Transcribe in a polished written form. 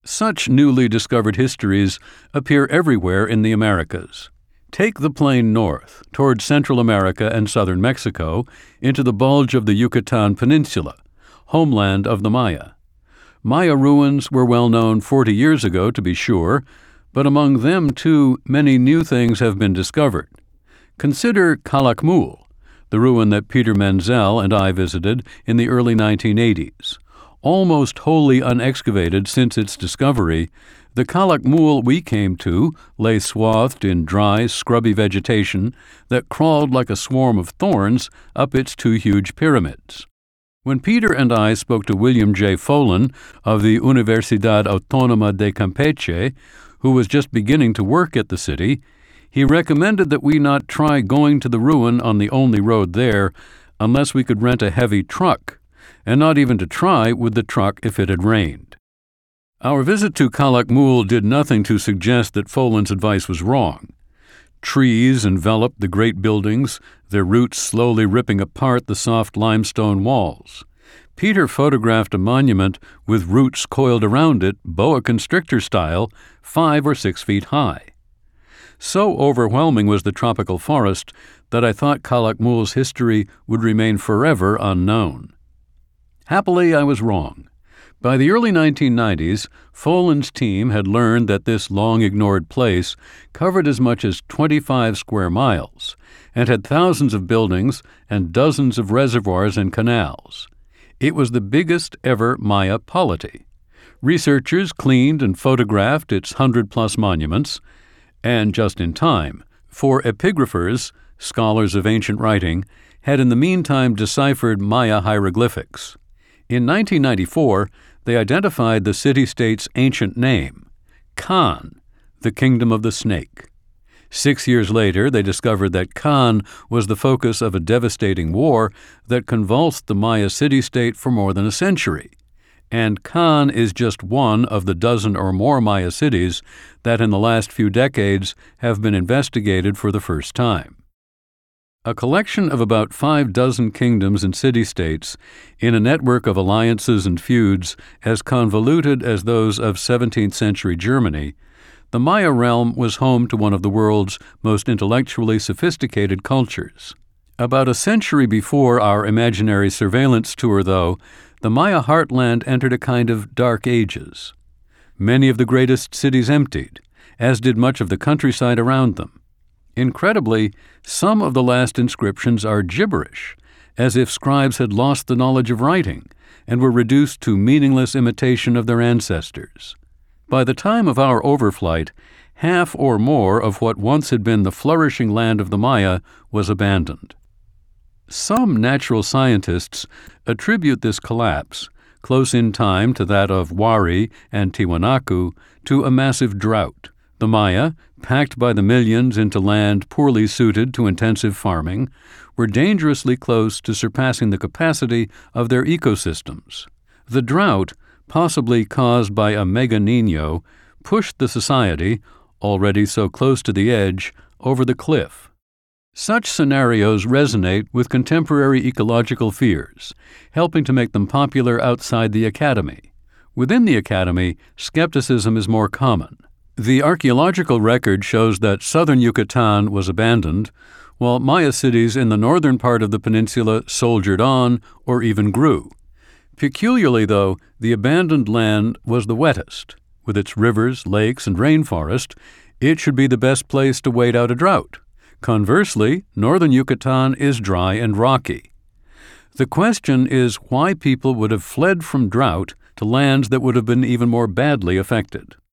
Such newly discovered histories appear everywhere in the Americas. Take the plain north, toward Central America and southern Mexico, into the bulge of the Yucatan Peninsula, homeland of the Maya. Maya ruins were well known 40 years ago, to be sure, but among them, too, many new things have been discovered. Consider Calakmul, the ruin that Peter Menzel and I visited in the early 1980s. Almost wholly unexcavated since its discovery, the Calakmul we came to lay swathed in dry, scrubby vegetation that crawled like a swarm of thorns up its two huge pyramids. When Peter and I spoke to William J. Folan of the Universidad Autónoma de Campeche, who was just beginning to work at the city, he recommended that we not try going to the ruin on the only road there unless we could rent a heavy truck, and not even to try with the truck if it had rained. Our visit to Calakmul did nothing to suggest that Folan's advice was wrong. Trees enveloped the great buildings, their roots slowly ripping apart the soft limestone walls. Peter photographed a monument with roots coiled around it, boa constrictor style, 5 or 6 feet high. So overwhelming was the tropical forest that I thought Calakmul's history would remain forever unknown. Happily, I was wrong. By the early 1990s, Folan's team had learned that this long-ignored place covered as much as 25 square miles and had thousands of buildings and dozens of reservoirs and canals. It was the biggest ever Maya polity. Researchers cleaned and photographed its 100-plus monuments, and just in time, for epigraphers, scholars of ancient writing, had in the meantime deciphered Maya hieroglyphics. In 1994, they identified the city-state's ancient name, Kan, the kingdom of the snake. 6 years later, they discovered that Kan was the focus of a devastating war that convulsed the Maya city-state for more than a century. And Kan is just one of the dozen or more Maya cities that in the last few decades have been investigated for the first time. A collection of about 5 dozen kingdoms and city-states in a network of alliances and feuds as convoluted as those of 17th century Germany, the Maya realm was home to one of the world's most intellectually sophisticated cultures. About a century before our imaginary surveillance tour, though, the Maya heartland entered a kind of dark ages. Many of the greatest cities emptied, as did much of the countryside around them. Incredibly, some of the last inscriptions are gibberish, as if scribes had lost the knowledge of writing and were reduced to meaningless imitation of their ancestors. By the time of our overflight, half or more of what once had been the flourishing land of the Maya was abandoned. Some natural scientists attribute this collapse, close in time to that of Wari and Tiwanaku, to a massive drought. The Maya, packed by the millions into land poorly suited to intensive farming, were dangerously close to surpassing the capacity of their ecosystems. The drought, possibly caused by a mega Niño, pushed the society, already so close to the edge, over the cliff. Such scenarios resonate with contemporary ecological fears, helping to make them popular outside the academy. Within the academy, skepticism is more common. The archaeological record shows that southern Yucatan was abandoned, while Maya cities in the northern part of the peninsula soldiered on or even grew. Peculiarly, though, the abandoned land was the wettest. With its rivers, lakes, and rainforest, it should be the best place to wait out a drought. Conversely, northern Yucatan is dry and rocky. The question is why people would have fled from drought to lands that would have been even more badly affected.